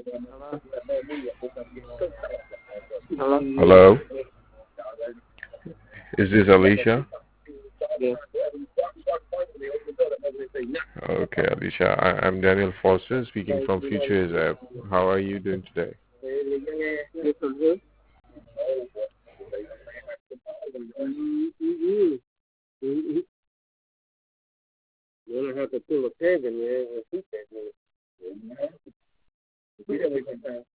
Hello? Hello, is this Alicia? Yes. Okay, Alicia, I'm Daniel Foster speaking from Futures App. How are you doing today? This is who? You don't have to pull a peg in there and shoot that.